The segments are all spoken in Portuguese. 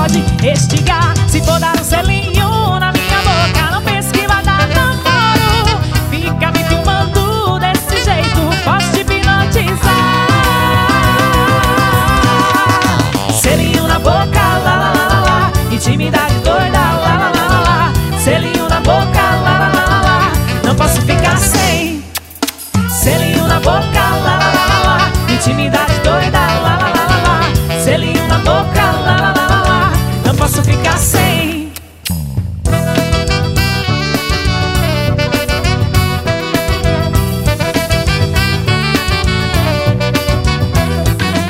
pode estigar. Se for dar um selinho na minha boca, não pense que vai dar namoro. Fica me filmando desse jeito, posso te hipnotizar. Selinho na boca, lá lá lá lá lá. Intimidade doida, lá lá lá lá lá. Selinho na boca, lá lá lá lá lá. Não posso ficar sem. Selinho na boca, lá lá lá lá lá. Intimidade doida, lá lá lá lá lá. Selinho na boca, lá lá lá lá lá. Não posso ficar sem.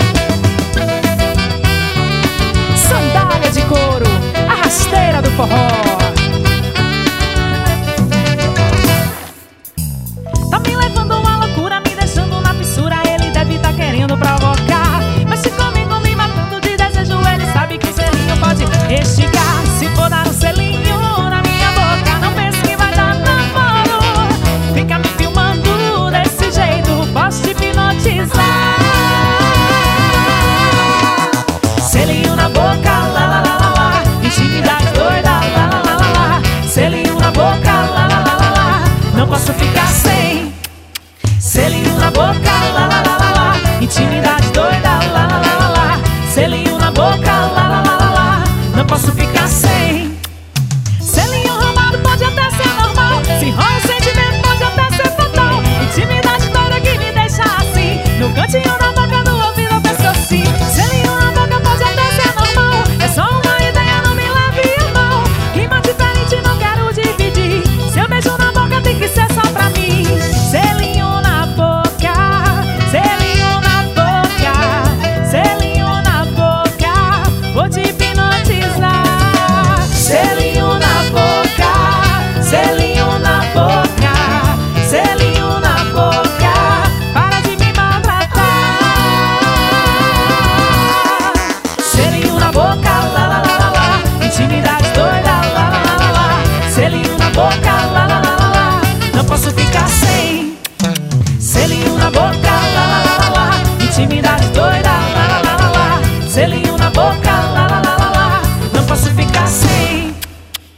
Sandália de couro, a rasteira do forró.